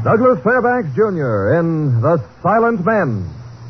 Douglas Fairbanks, Jr. in The Silent Men.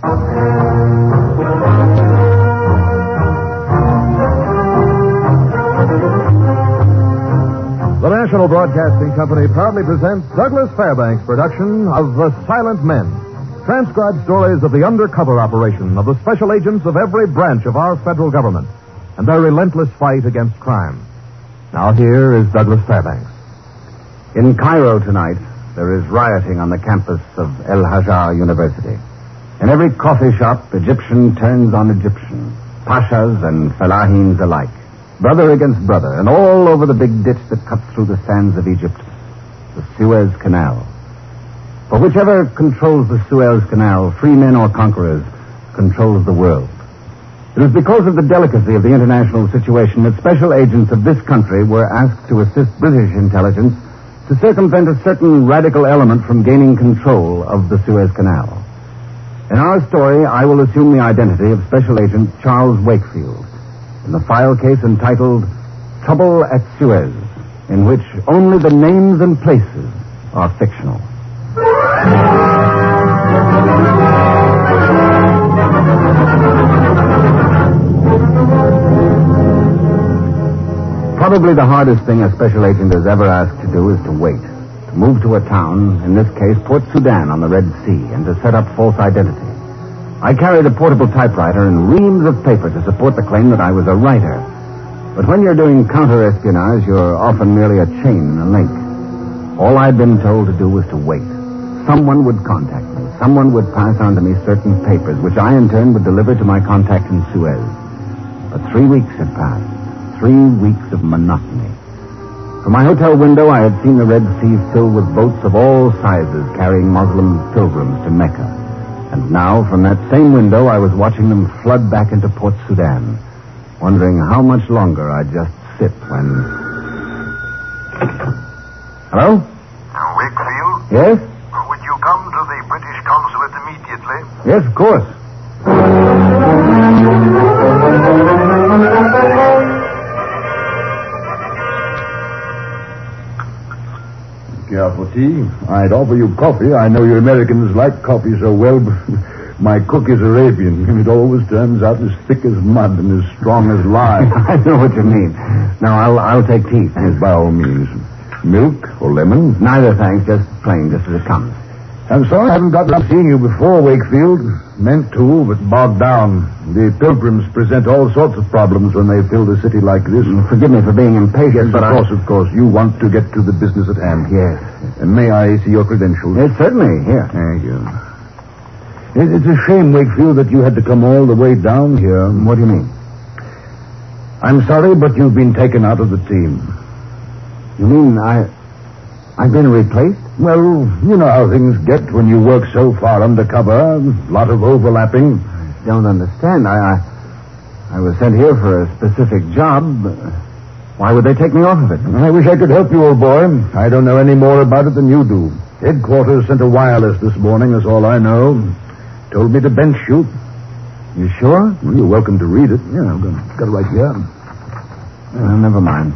The National Broadcasting Company proudly presents Douglas Fairbanks' production of The Silent Men. Transcribed stories of the undercover operation of the special agents of every branch of our federal government and their relentless fight against crime. Now here is Douglas Fairbanks. In Cairo tonight, there is rioting on the campus of El Hajar University. In every coffee shop, Egyptian turns on Egyptian, pashas and fellahins alike, brother against brother, and all over the big ditch that cuts through the sands of Egypt, the Suez Canal. For whichever controls the Suez Canal, free men or conquerors, controls the world. It was because of the delicacy of the international situation that special agents of this country were asked to assist British intelligence to circumvent a certain radical element from gaining control of the Suez Canal. In our story, I will assume the identity of Special Agent Charles Wakefield in the file case entitled Trouble at Suez, in which only the names and places are fictional. Probably the hardest thing a special agent is ever asked to do is to wait. To move to a town, in this case Port Sudan on the Red Sea, and to set up false identity. I carried a portable typewriter and reams of paper to support the claim that I was a writer. But when you're doing counter-espionage, you're often merely a chain, a link. All I'd been told to do was to wait. Someone would contact me. Someone would pass on to me certain papers, which I in turn would deliver to my contact in Suez. But 3 weeks had passed. 3 weeks of monotony. From my hotel window, I had seen the Red Sea filled with boats of all sizes carrying Muslim pilgrims to Mecca. And now, from that same window, I was watching them flood back into Port Sudan, wondering how much longer I'd just sit when... Hello? Wakefield? Yes? Would you come to the British consulate immediately? Yes, of course. Care for tea? I'd offer you coffee. I know you Americans like coffee so well, but my cook is Arabian, and it always turns out as thick as mud and as strong as lye. I know what you mean. Now, I'll take tea. Yes, by all means. Milk or lemon? Neither, thanks. Just plain, just as it comes. I'm sorry I haven't got to seeing you before, Wakefield. Meant to, but bogged down. The pilgrims present all sorts of problems when they fill a city like this. Forgive me for being impatient, Yes, but of course. You want to get to the business at hand. Yes. And may I see your credentials? Yes, certainly. Here. Thank you. It's a shame, Wakefield, that you had to come all the way down here. What do you mean? I'm sorry, but you've been taken out of the team. You mean I've been replaced? Well, you know how things get when you work so far undercover. A lot of overlapping. I don't understand. I was sent here for a specific job. Why would they take me off of it? I wish I could help you, old boy. I don't know any more about it than you do. Headquarters sent a wireless this morning, that's all I know. Told me to bench you. You sure? Well, you're welcome to read it. Yeah, I've got it right here. Well, never mind.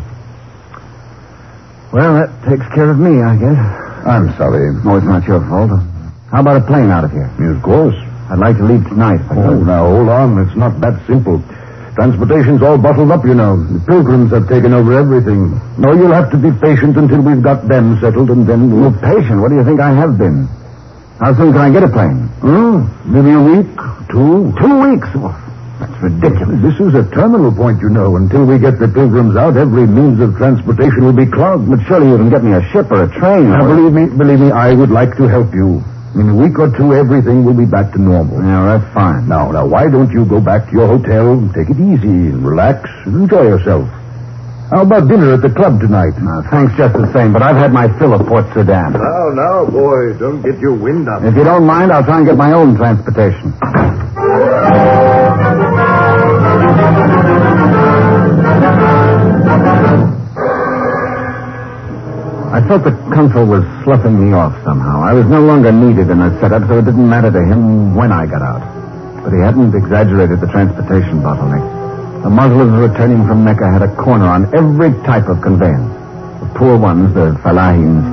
Well, that takes care of me, I guess. I'm sorry. Oh, it's not your fault. How about a plane out of here? Yes, of course. I'd like to leave tonight. If I could. Now, hold on. It's not that simple. Transportation's all bottled up, you know. The pilgrims have taken over everything. No, you'll have to be patient until we've got them settled, and then we'll... Patient? What do you think I have been? How soon can I get a plane? Maybe a week, 2. 2 weeks? Well, that's ridiculous. This is a terminal point, you know. Until we get the pilgrims out, every means of transportation will be clogged. But surely you can get me a ship or a train. Now, believe me, I would like to help you. In a week or 2, everything will be back to normal. Yeah, that's fine. Now, why don't you go back to your hotel, take it easy, and relax, and enjoy yourself? How about dinner at the club tonight? Thanks just the same, but I've had my fill of Port Sudan. Now, boy, don't get your wind up. If you don't mind, I'll try and get my own transportation. I felt the consul was sloughing me off somehow. I was no longer needed in the setup, so it didn't matter to him when I got out. But he hadn't exaggerated the transportation bottleneck. The Muslims returning from Mecca had a corner on every type of conveyance. The poor ones, the fellahins,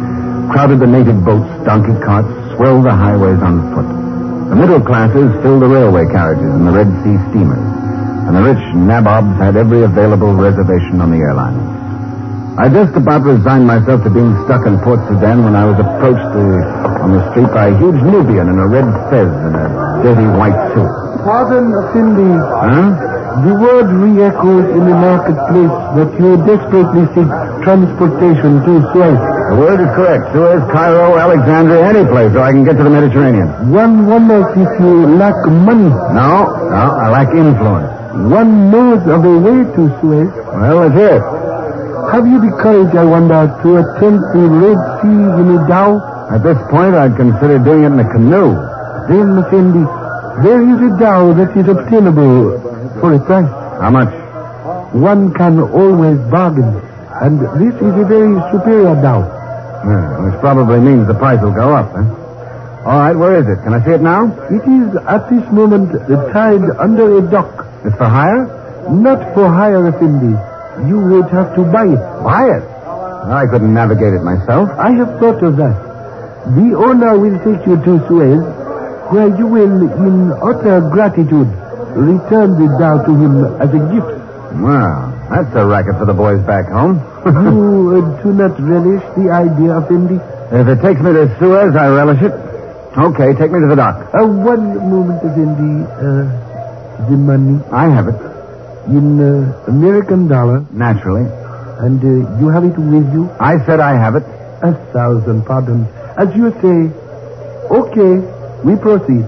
crowded the native boats, donkey carts, swelled the highways on foot. The middle classes filled the railway carriages and the Red Sea steamers, and the rich nabobs had every available reservation on the airlines. I just about resigned myself to being stuck in Port Sudan when I was approached on the street by a huge Nubian in a red fez and a dirty white suit. Pardon, Cindy. Huh? The word re-echoes in the marketplace that you desperately seek transportation to Suez. The word is correct. Suez, Cairo, Alexandria, any place where I can get to the Mediterranean. One wonders if you lack money. No, I lack influence. One knows of a way to Suez. Well, let's hear it. Have you the courage, I wonder, to attempt the Red Sea in a dhow? At this point, I'd consider doing it in a canoe. Then, Cindy, there is a dhow that is obtainable for a price. How much? One can always bargain, and this is a very superior dhow. Yeah, which probably means the price will go up, huh? All right, where is it? Can I see it now? It is at this moment tied under a dock. It's for hire? Not for hire, Effendi. You would have to buy it. Buy it? Well, I couldn't navigate it myself. I have thought of that. The owner will take you to Suez, where you will, in utter gratitude, return the dhow to him as a gift. Well, that's a racket for the boys back home. You do not relish the idea, Effendi? If it takes me to Suez, I relish it. Okay, take me to the dock. One moment, Effendi. The money. I have it. In American dollar. Naturally. And you have it with you? I said I have it. 1,000 pardons. As you say. Okay, we proceed.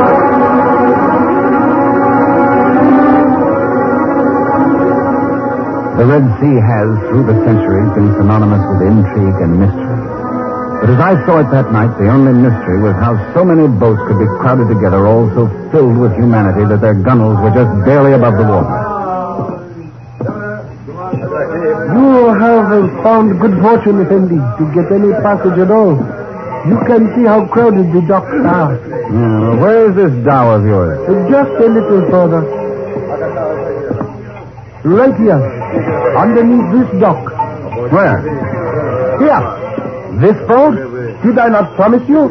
The Red Sea has, through the centuries, been synonymous with intrigue and mystery. But as I saw it that night, the only mystery was how so many boats could be crowded together, all so filled with humanity that their gunwales were just barely above the water. You have found good fortune, Effendi, to get any passage at all. You can see how crowded the docks are. Well, where is this dhow of yours? Just a little further. Right here, underneath this dock. Where? Here. This boat? Did I not promise you?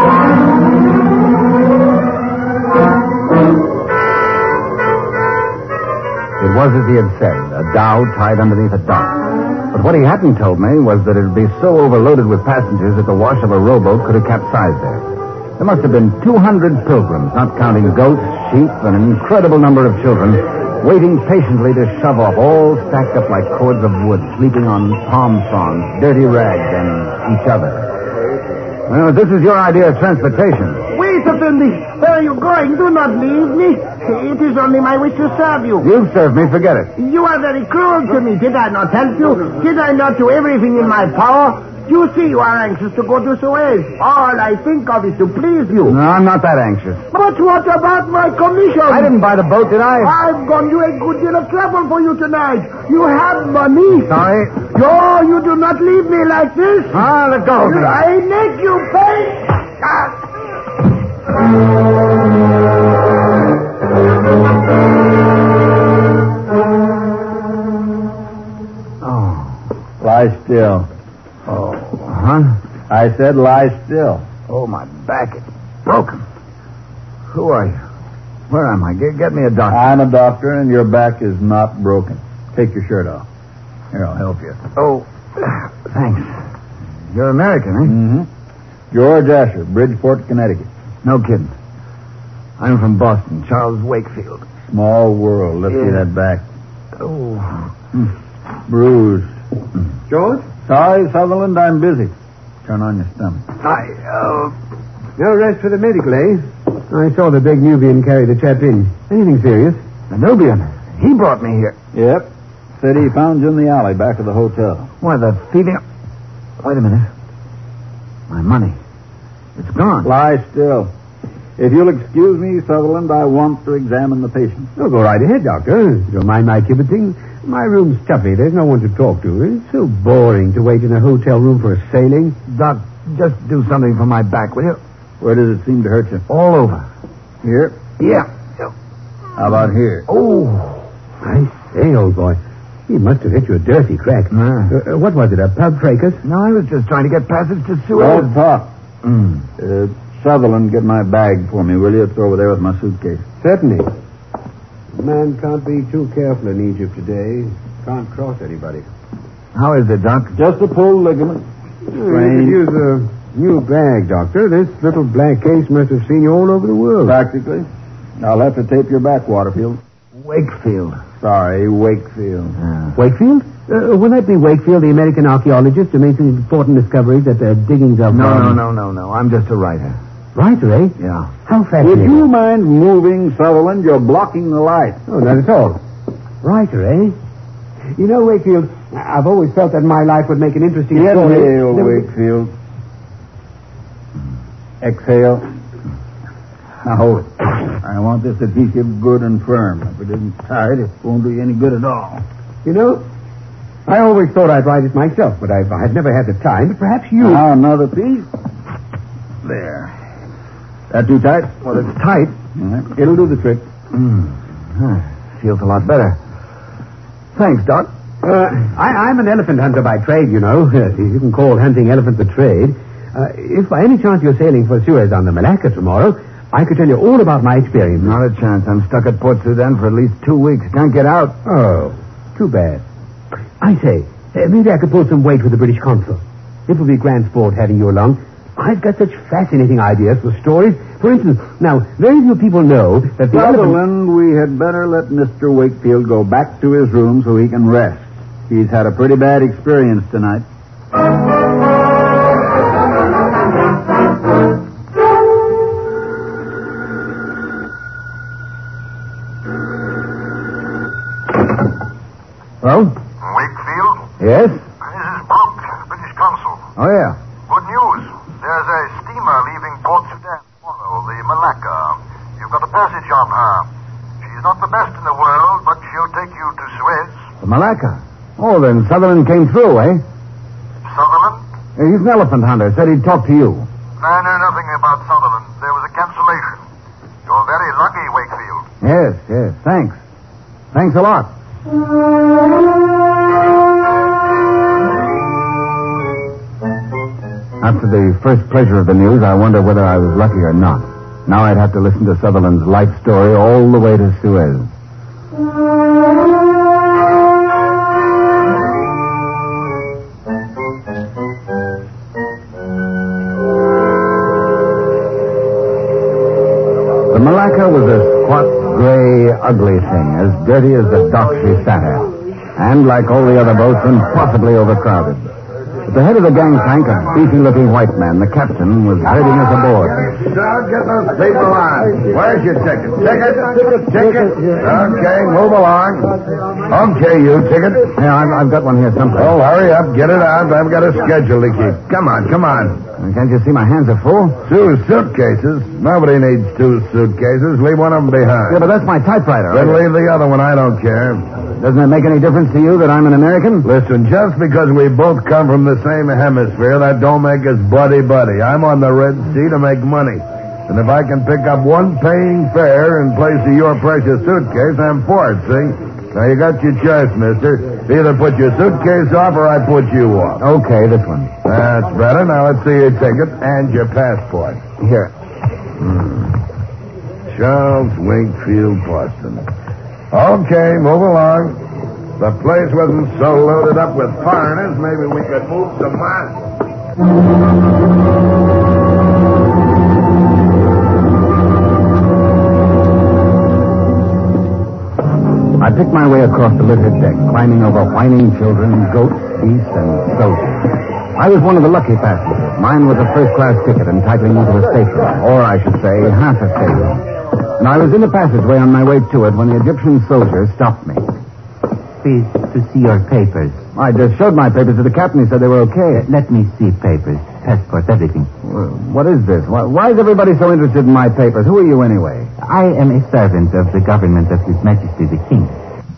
It was as he had said, a dhow tied underneath a dock. But what he hadn't told me was that it would be so overloaded with passengers that the wash of a rowboat could have capsized there. There must have been 200 pilgrims, not counting goats, sheep, and an incredible number of children, waiting patiently to shove off, all stacked up like cords of wood, sleeping on palm fronds, dirty rags, and each other. Well, this is your idea of transportation. Wait, Effendi. Where are you going? Do not leave me. It is only my wish to serve you. You've served me, forget it. You are very cruel to me. Did I not help you? Did I not do everything in my power? You see you are anxious to go to Suez. All I think of is to please you. No, I'm not that anxious. But what about my commission? I didn't buy the boat, did I? I've gone to a good deal of trouble for you tonight. You have money. Sorry. No, you do not leave me like this. Let go of me. I make you pay. Oh. Lie still. Oh, huh? I said lie still. Oh, my back is broken. Who are you? Where am I? Get me a doctor. I'm a doctor, and your back is not broken. Take your shirt off. Here, I'll help you. Oh, thanks. You're American, eh? Mm-hmm. George Asher, Bridgeport, Connecticut. No kidding. I'm from Boston, Charles Wakefield. Small world. Let's see that back. Oh. Bruised. George? Sorry, Sutherland, I'm busy. Turn on your stomach. No rest for the medical, eh? I saw the big Nubian carry the chap in. Anything serious? The Nubian. He brought me here. Yep. Said he found you in the alley back of the hotel. Why, the thieving... Wait a minute. My money. It's gone. Lie still. If you'll excuse me, Sutherland, I want to examine the patient. Oh, go right ahead, Doctor. You don't mind my kibbeting? My room's stuffy. There's no one to talk to. It's so boring to wait in a hotel room for a sailing. Doc, just do something for my back, will you? Where does it seem to hurt you? All over. Here? Yeah. How about here? Oh, I say, old boy. He must have hit you a dirty crack. What was it, a pub fracas? No, I was just trying to get passage to Suez. Well, Pop. Sutherland, get my bag for me, will you? It's over there with my suitcase. Certainly. Man can't be too careful in Egypt today. Can't cross anybody. How is it, Doc? Just a pulled ligament. You could use a new bag, Doctor. This little black case must have seen you all over the world. Practically. I'll have to tape your back, Waterfield. Wakefield. Sorry, Wakefield. Wakefield? Will that be Wakefield, the American archaeologist who made some important discoveries at the diggings of... No. I'm just a writer. Writer, eh? Yeah. How fascinating. Would you mind moving, Sutherland? You're blocking the light. Oh, not at all. Writer, eh? You know, Wakefield, I've always felt that my life would make an interesting story. Inhale, Wakefield. Exhale. Now hold it. I want this adhesive good and firm. If it isn't tight, it won't do you any good at all. You know, I always thought I'd write it myself, but I've never had the time. But perhaps you... Now another piece. There. That too tight? Well, it's tight. It'll do the trick. Feels a lot better. Thanks, Doc. I'm an elephant hunter by trade, you know. You can call hunting elephants a trade. If by any chance you're sailing for Suez on the Malacca tomorrow, I could tell you all about my experience. Not a chance. I'm stuck at Port Sudan for at least 2 weeks. Can't get out. Oh, too bad. I say, maybe I could pull some weight with the British consul. It will be grand sport having you along. I've got such fascinating ideas for stories. For instance, now, very few people know that the Sutherland, we had better let Mr. Wakefield go back to his room so he can rest. He's had a pretty bad experience tonight. Hello? Wakefield? Yes? This is Brooke, British consul. Oh, yeah. Good news. There's a steamer leaving Port Sudan tomorrow, the Malacca. You've got a passage on her. She's not the best in the world, but she'll take you to Suez. The Malacca. Oh, then Sutherland came through, eh? Sutherland? He's an elephant hunter. Said he'd talk to you. I know nothing about Sutherland. There was a cancellation. You're very lucky, Wakefield. Yes. Thanks. Thanks a lot. After the first pleasure of the news, I wonder whether I was lucky or not. Now I'd have to listen to Sutherland's life story all the way to Suez. The Malacca was a squat, gray, ugly thing, as dirty as the dock she sat at, and like all the other boats, impossibly overcrowded. At the head of the gangplank, a beefy-looking white man, the captain, was herding us aboard. Sir, get those people on. Where's your ticket? Ticket? Okay, move along. Okay, you ticket. Yeah, I've got one here someplace. Oh, hurry up. Get it out. I've got a schedule to keep. Come on. Can't you see my hands are full? 2 suitcases? Nobody needs 2 suitcases. Leave one of them behind. Yeah, but that's my typewriter. Then leave the other one. I don't care. Doesn't it make any difference to you that I'm an American? Listen, just because we both come from the same hemisphere, that don't make us buddy-buddy. I'm on the Red Sea to make money. And if I can pick up one paying fare in place of your precious suitcase, I'm for it, see? Now, you got your choice, mister. Either put your suitcase off or I put you off. Okay, this one. That's better. Now, let's see your ticket and your passport. Here. Charles Wakefield Boston. Okay, move along. The place wasn't so loaded up with foreigners, maybe we could move some miles. I picked my way across the littered deck, climbing over whining children, goats, geese, and soldiers. I was one of the lucky passengers. Mine was a first-class ticket entitling me to a station, or I should say, half a station. And I was in the passageway on my way to it when the Egyptian soldier stopped me. Please, to see your papers. I just showed my papers to the captain. He said they were okay. Let me see papers. Passport, everything. What is this? Why is everybody so interested in my papers? Who are you anyway? I am a servant of the government of His Majesty the King.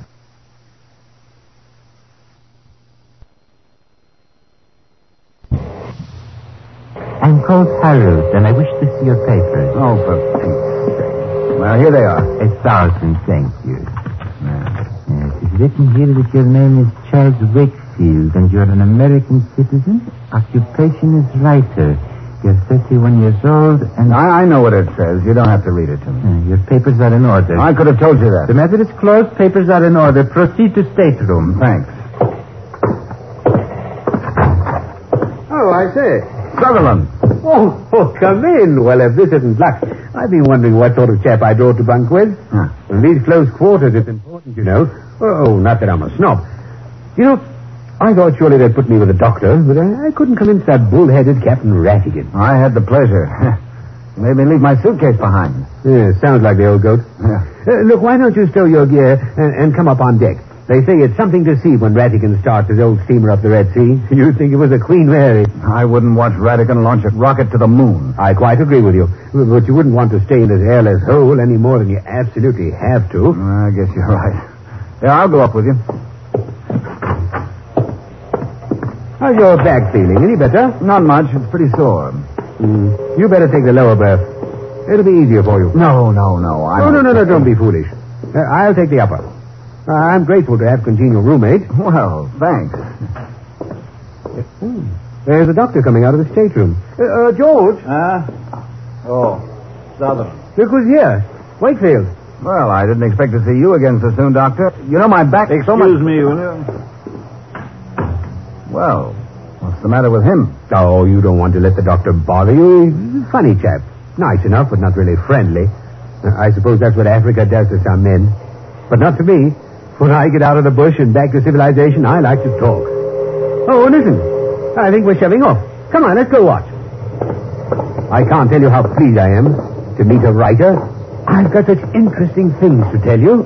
I'm called Harold, and I wish to see your papers. Oh, for Pete's sake. Well, here they are. 1,000 thank you. This is written here that your name is Charles Wakefield and you're an American citizen. Occupation is writer. You're 31 years old and... I know what it says. You don't have to read it to me. Your papers are in order. I could have told you that. The matter is closed. Papers are in order. Proceed to stateroom. Thanks. Oh, I say. Sutherland. Oh, come in. Well, if this isn't luck, I've been wondering what sort of chap I ought to bunk with. Huh. In these close quarters, it's important, you know. Oh, not that I'm a snob. You know, I thought surely they'd put me with a doctor, but I couldn't convince that bull-headed Captain Rattigan. I had the pleasure. You made me leave my suitcase behind. Yeah, sounds like the old goat. Yeah. Look, why don't you stow your gear and come up on deck? They say it's something to see when Rattigan starts his old steamer up the Red Sea. You'd think it was a Queen Mary. I wouldn't watch Rattigan launch a rocket to the moon. I quite agree with you. But you wouldn't want to stay in this airless hole any more than you absolutely have to. I guess you're right. Yeah, I'll go up with you. How's your back feeling? Any better? Not much. It's pretty sore. You better take the lower berth. It'll be easier for you. No. No, don't be foolish. I'll take the upper. I'm grateful to have congenial roommate. Well, thanks. There's a doctor coming out of the stateroom. George. Southern. Look who's here. Wakefield. Well, I didn't expect to see you again so soon, Doctor. You know, my back... Excuse me, will you? Well, what's the matter with him? Oh, you don't want to let the doctor bother you. He's a funny chap. Nice enough, but not really friendly. I suppose that's what Africa does to some men. But not to me. When I get out of the bush and back to civilization, I like to talk. Oh, listen. I think we're shoving off. Come on, let's go watch. I can't tell you how pleased I am to meet a writer. I've got such interesting things to tell you.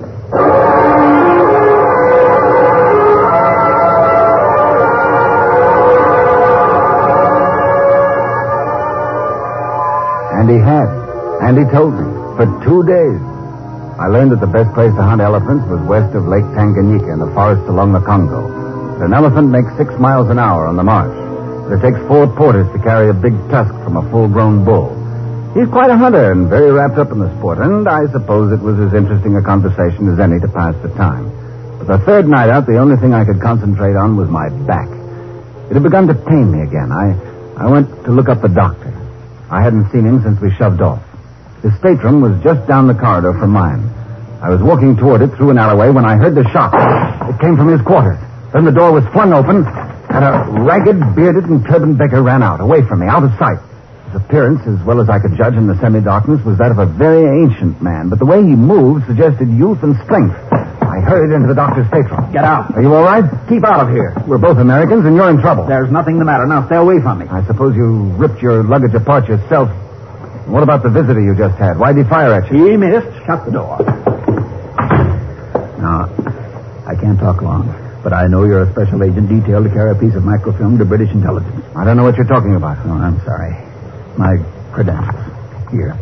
And he had. And he told me. For 2 days. I learned that the best place to hunt elephants was west of Lake Tanganyika in the forest along the Congo. An elephant makes 6 miles an hour on the march. It takes 4 porters to carry a big tusk from a full-grown bull. He's quite a hunter and very wrapped up in the sport, and I suppose it was as interesting a conversation as any to pass the time. But the third night out, the only thing I could concentrate on was my back. It had begun to pain me again. I went to look up the doctor. I hadn't seen him since we shoved off. His stateroom was just down the corridor from mine. I was walking toward it through an alleyway when I heard the shot. It came from his quarters. Then the door was flung open, and a ragged, bearded, and turbaned beggar ran out, away from me, out of sight. His appearance, as well as I could judge in the semi-darkness, was that of a very ancient man, but the way he moved suggested youth and strength. I hurried into the doctor's stateroom. Get out. Are you all right? Keep out of here. We're both Americans, and you're in trouble. There's nothing the matter. Now stay away from me. I suppose you ripped your luggage apart yourself. What about the visitor you just had? Why'd he fire at you? He missed. Shut the door. Now, I can't talk long, but I know you're a special agent detailed to carry a piece of microfilm to British intelligence. I don't know what you're talking about. Oh, I'm sorry. My credentials. Here.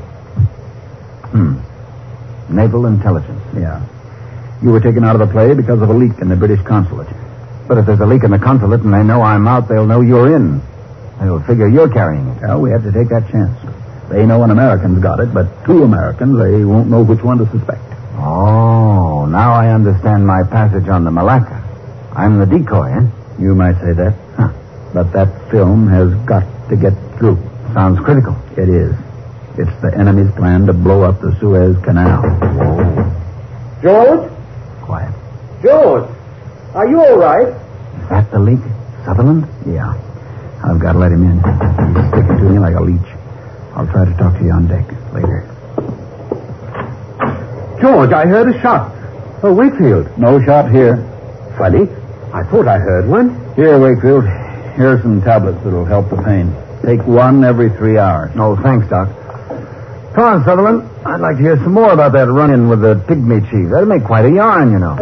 Naval intelligence. Yeah. You were taken out of the play because of a leak in the British consulate. But if there's a leak in the consulate and they know I'm out, they'll know you're in. They'll figure you're carrying it. Well, we had to take that chance. They know an American's got it, but 2 Americans, they won't know which one to suspect. Oh, now I understand my passage on the Malacca. I'm the decoy, eh? You might say that. Huh. But that film has got to get through. Sounds critical. It is. It's the enemy's plan to blow up the Suez Canal. Whoa. George? Quiet. George, are you all right? Is that the leak? Sutherland? Yeah. I've got to let him in. He's sticking to me like a leech. I'll try to talk to you on deck later. George, I heard a shot. Oh, Wakefield. No shot here. Funny. I thought I heard one. Here, Wakefield. Here are some tablets that'll help the pain. Take 1 every 3 hours. Oh, thanks, Doc. Come on, Sutherland. I'd like to hear some more about that run-in with the pygmy chief. That'd make quite a yarn, you know.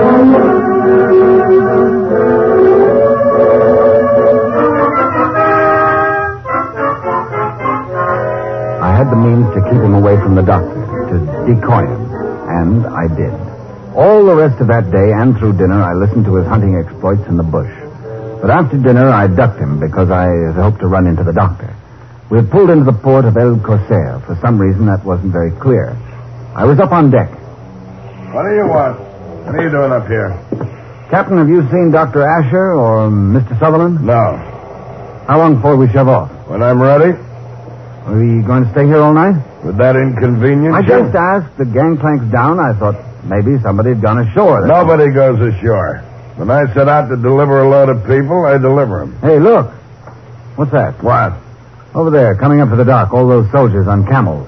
I had the means to keep him away from the doctor, to decoy him, and I did. All the rest of that day and through dinner, I listened to his hunting exploits in the bush. But after dinner, I ducked him because I had hoped to run into the doctor. We had pulled into the port of El Corsair. For some reason, that wasn't very clear. I was up on deck. What do you want? What are you doing up here? Captain, have you seen Dr. Asher or Mr. Sutherland? No. How long before we shove off? When I'm ready. Are we going to stay here all night? Would that inconvenience I you? just asked. The gangplank's down. I thought maybe somebody had gone ashore. Nobody goes ashore. When I set out to deliver a load of people, I deliver them. Hey, look. What's that? What? Over there, coming up to the dock, all those soldiers on camels.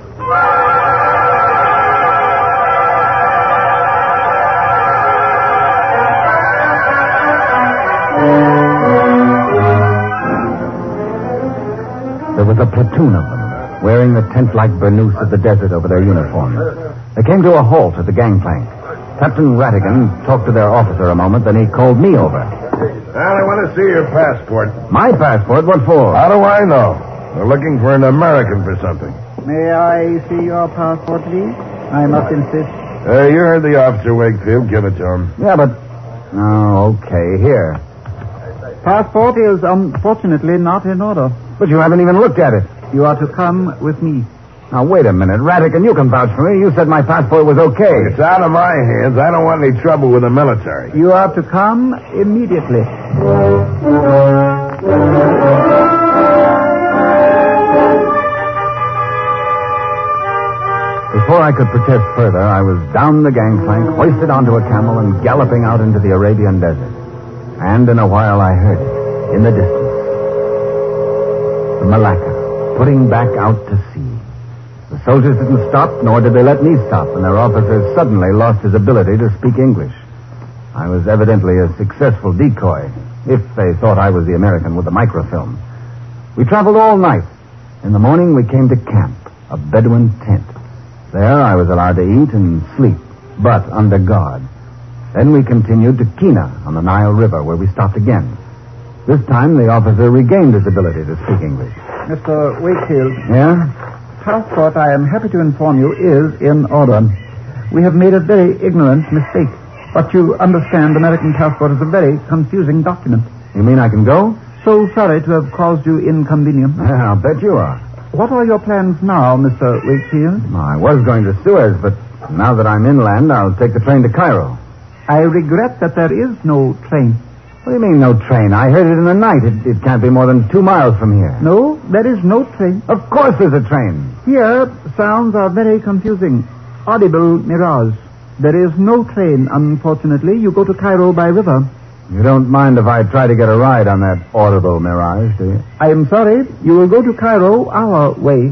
There was a platoon of them, wearing the tent-like burnous of the desert over their uniforms. They came to a halt at the gangplank. Captain Rattigan talked to their officer a moment, then he called me over. Well, I want to see your passport. My passport? What for? How do I know? They're looking for an American for something. May I see your passport, please? I must insist. You heard the officer, Wakefield. Give it to him. Yeah, but... Oh, okay, here. Passport is unfortunately not in order. But you haven't even looked at it. You are to come with me. Now, wait a minute. Rattigan, you can vouch for me. You said my passport was okay. It's out of my hands. I don't want any trouble with the military. You are to come immediately. Before I could protest further, I was down the gangplank, hoisted onto a camel, and galloping out into the Arabian desert. And in a while I heard it, in the distance. The Malacca, putting back out to sea. The soldiers didn't stop, nor did they let me stop, and their officer suddenly lost his ability to speak English. I was evidently a successful decoy, if they thought I was the American with the microfilm. We traveled all night. In the morning, we came to camp, a Bedouin tent. There, I was allowed to eat and sleep, but under guard. Then we continued to Kina on the Nile River, where we stopped again. This time, the officer regained his ability to speak English. Mr. Wakefield, Yeah? passport, I am happy to inform you, is in order. We have made a very ignorant mistake. But you understand American passport is a very confusing document. You mean I can go? So sorry to have caused you inconvenience. Yeah, I'll bet you are. What are your plans now, Mr. Wakefield? Well, I was going to Suez, but now that I'm inland, I'll take the train to Cairo. I regret that there is no train. What do you mean, no train? I heard it in the night. It can't be more than 2 miles from here. No, there is no train. Of course there's a train. Here, sounds are very confusing. Audible mirage. There is no train, unfortunately. You go to Cairo by river. You don't mind if I try to get a ride on that audible mirage, do you? I am sorry. You will go to Cairo our way.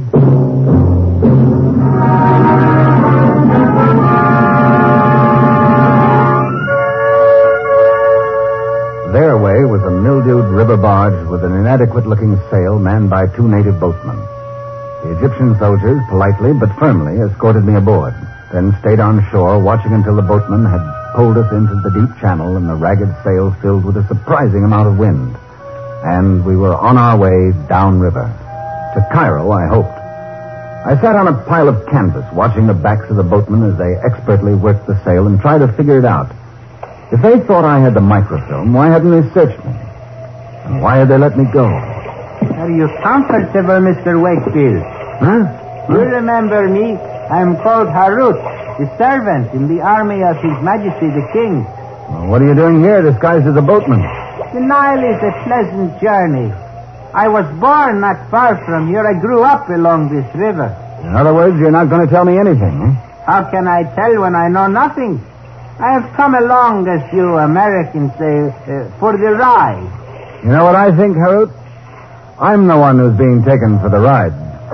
Their way was a mildewed river barge with an inadequate-looking sail manned by 2 native boatmen. The Egyptian soldiers, politely but firmly, escorted me aboard, then stayed on shore, watching until the boatmen had pulled us into the deep channel and the ragged sail filled with a surprising amount of wind. And we were on our way downriver. To Cairo, I hoped. I sat on a pile of canvas, watching the backs of the boatmen as they expertly worked the sail and tried to figure it out. If they thought I had the microfilm, why hadn't they searched me? And why had they let me go? Are you comfortable, Mr. Wakefield? Huh? You remember me? I am called Harut, the servant in the army of His Majesty the King. Well, what are you doing here disguised as a boatman? The Nile is a pleasant journey. I was born not far from here. I grew up along this river. In other words, you're not going to tell me anything, eh? How can I tell when I know nothing? I have come along, as you Americans say, for the ride. You know what I think, Harut? I'm the one who's being taken for the ride.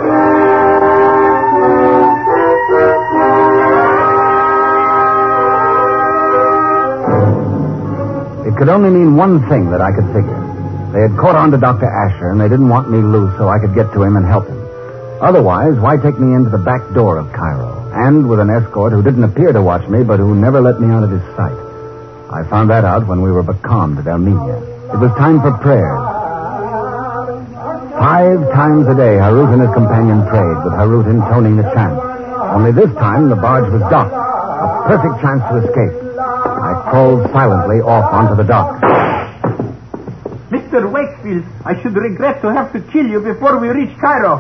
It could only mean one thing that I could figure. They had caught on to Dr. Asher, and they didn't want me loose so I could get to him and help him. Otherwise, why take me into the back door of Cairo, and with an escort who didn't appear to watch me, but who never let me out of his sight? I found that out when we were becalmed at Elminia. It was time for prayers. 5 times a day, Harut and his companion prayed, with Harut intoning the chant. Only this time, the barge was docked. A perfect chance to escape. I crawled silently off onto the dock. Mr. Wakefield, I should regret to have to kill you before we reach Cairo.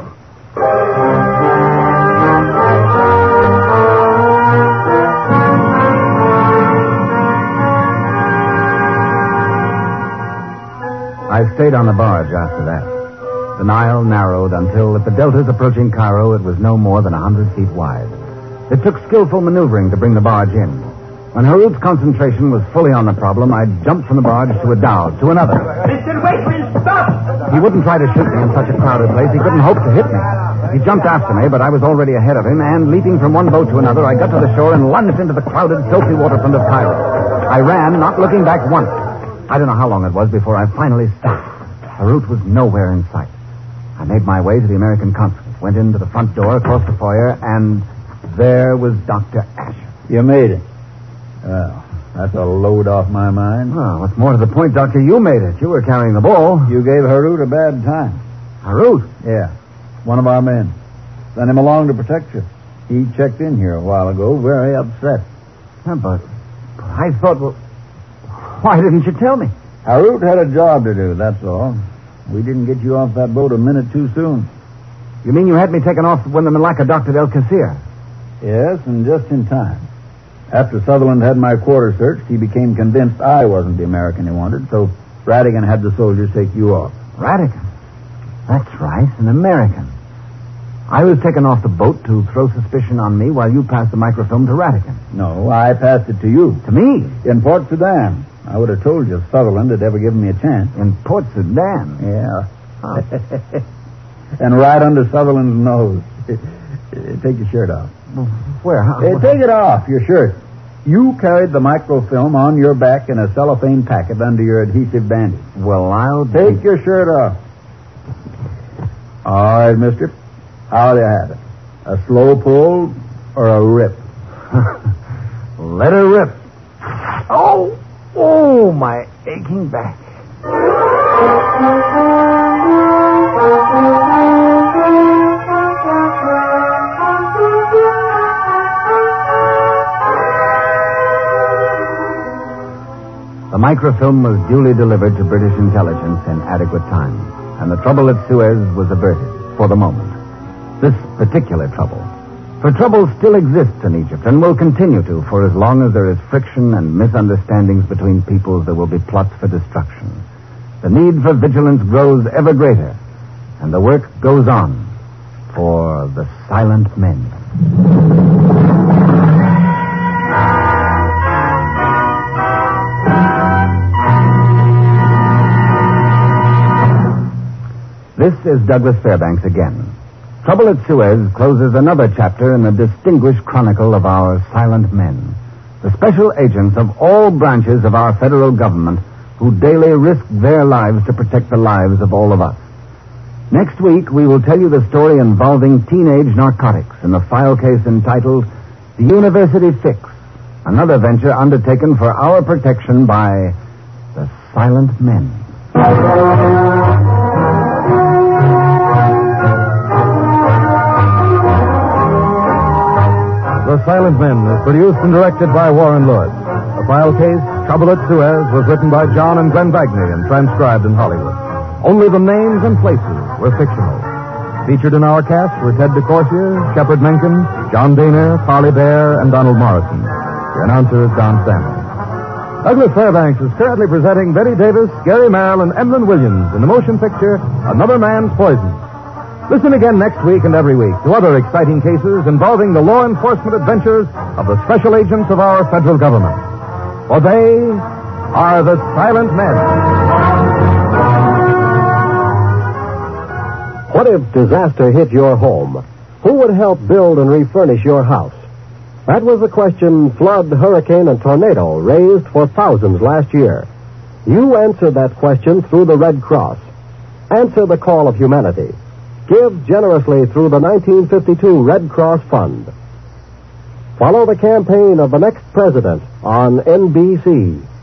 stayed on the barge after that. The Nile narrowed until, at the deltas approaching Cairo, it was no more than 100 feet wide. It took skillful maneuvering to bring the barge in. When Harut's concentration was fully on the problem, I jumped from the barge to a dhow, to another. Mr. Wakeman, stop! He wouldn't try to shoot me in such a crowded place. He couldn't hope to hit me. He jumped after me, but I was already ahead of him, and leaping from one boat to another, I got to the shore and lunged into the crowded, filthy waterfront of Cairo. I ran, not looking back once. I don't know how long it was before I finally stopped. Harut was nowhere in sight. I made my way to the American consulate, went into the front door, across the foyer, and there was Dr. Asher. You made it. Well, that's a load off my mind. Well, what's more to the point, Doctor, you made it. You were carrying the ball. You gave Harut a bad time. Harut? Yeah, one of our men. Sent him along to protect you. He checked in here a while ago, very upset. Yeah, but I thought, well, why didn't you tell me? Harut had a job to do, that's all. We didn't get you off that boat a minute too soon. You mean you had me taken off when the Malacca doctored El Qasir? Yes, and just in time. After Sutherland had my quarters searched, he became convinced I wasn't the American he wanted, so Radigan had the soldiers take you off. Radigan? That's right, an American. I was taken off the boat to throw suspicion on me while you passed the microfilm to Radigan. No, I passed it to you. To me? In Port Sudan. I would have told you if Sutherland had ever given me a chance. In Port Sudan? Yeah. Huh. And right under Sutherland's nose. Take your shirt off. Where? How? Take it off, your shirt. You carried the microfilm on your back in a cellophane packet under your adhesive bandage. Well, I'll take your shirt off. All right, mister. How do you have it? A slow pull or a rip? Let her rip. Oh, my aching back. The microfilm was duly delivered to British intelligence in adequate time, and the trouble at Suez was averted, for the moment. This particular trouble. For trouble still exists in Egypt and will continue to for as long as there is friction and misunderstandings between peoples. There will be plots for destruction. The need for vigilance grows ever greater, and the work goes on for the silent men. This is Douglas Fairbanks again. Trouble at Suez closes another chapter in the distinguished chronicle of our silent men, the special agents of all branches of our federal government who daily risk their lives to protect the lives of all of us. Next week, we will tell you the story involving teenage narcotics in the file case entitled The University Fix, another venture undertaken for our protection by the silent men. The Silent Men is produced and directed by Warren Lewis. The file case, Trouble at Suez, was written by John and Glenn Bagney and transcribed in Hollywood. Only the names and places were fictional. Featured in our cast were Ted DeCorsier, Shepard Mencken, John Daner, Polly Bear, and Donald Morrison. The announcer is Don Stanley. Douglas Fairbanks is currently presenting Betty Davis, Gary Merrill, and Emlyn Williams in the motion picture Another Man's Poison. Listen again next week and every week to other exciting cases involving the law enforcement adventures of the special agents of our federal government. For they are the silent men. What if disaster hit your home? Who would help build and refurnish your house? That was the question flood, hurricane, and tornado raised for thousands last year. You answered that question through the Red Cross. Answer the call of humanity. Give generously through the 1952 Red Cross Fund. Follow the campaign of the next president on NBC.